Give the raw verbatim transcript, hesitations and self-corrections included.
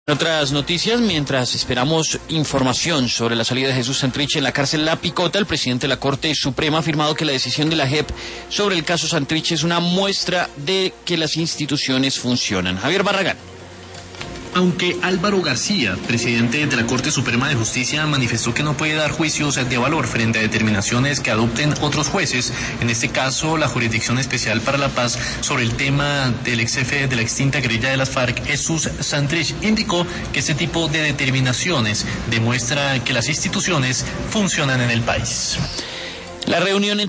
En otras noticias, mientras esperamos información sobre la salida de Jesús Santrich en la cárcel La Picota, el presidente de la Corte Suprema ha afirmado que la decisión de la J E P sobre el caso Santrich es una muestra de que las instituciones funcionan. Javier Barragán. Aunque Álvaro García, presidente de la Corte Suprema de Justicia, manifestó que no puede dar juicios de valor frente a determinaciones que adopten otros jueces, en este caso la Jurisdicción Especial para la Paz, sobre el tema del ex jefe de la extinta guerrilla de las FARC, Jesús Santrich, indicó que este tipo de determinaciones demuestra que las instituciones funcionan en el país. La reunión entre